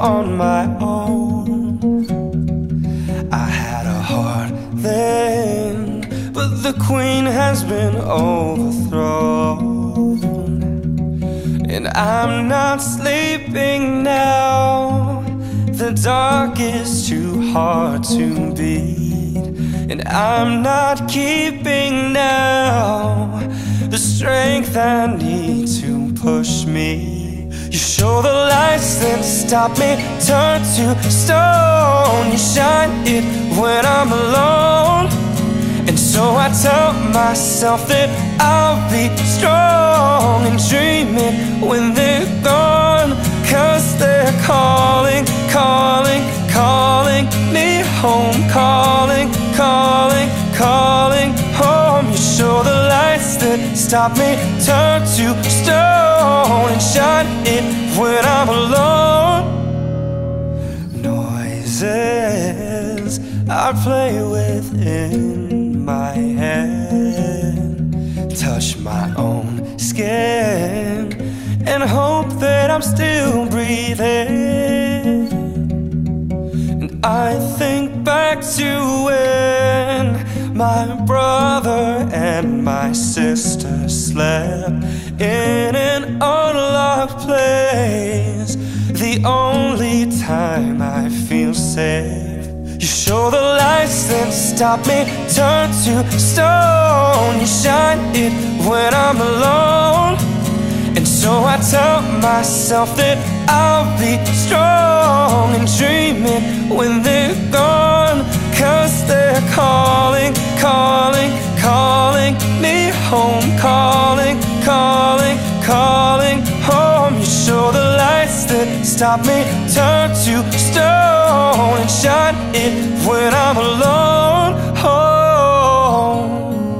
on my own. I had a heart then, but the queen has been overthrown. And I'm not sleeping now, the dark is too hard to beat. And I'm not keeping now the strength I need to push me. You show the lights that stop me, turn to stone. You shine it when I'm alone. And so I tell myself that I'll be strong and dream it when they're gone. 'Cause they're calling, calling, calling me home. Calling, calling, calling home. You show the lights that stop me, turn to stone. And shine it when I'm alone. Noises I play within my head, touch my own skin, and hope that I'm still breathing. And I think back to when my brother and my sister slept in an unlocked place, the only time I feel safe. You show the lights that stop me, turn to stone. You shine it when I'm alone. And so I tell myself that I'll be strong and dream it when they're gone. 'Cause they're calling, calling, calling me home. Calling, calling, calling home. You show the lights that stop me, turn to stone. And shine it when I'm alone. Home.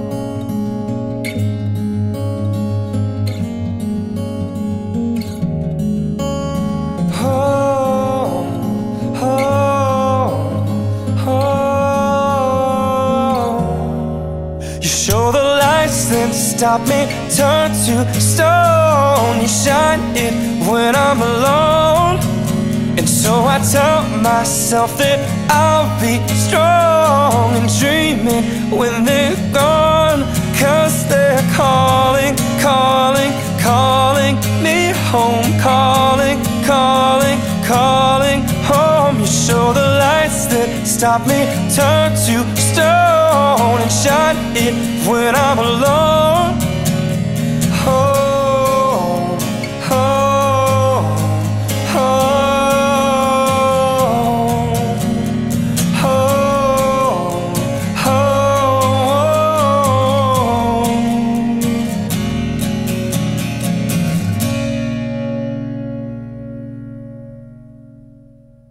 Home, home, home. You show the lights that stop me, turn to stone. You shine it when I'm alone. And so I tell myself that I'll be strong and dream it when they're gone. 'Cause they're calling, calling, calling me home. Calling, calling, calling home. You show the lights that stop me, turn to stone. And shine it when I'm alone.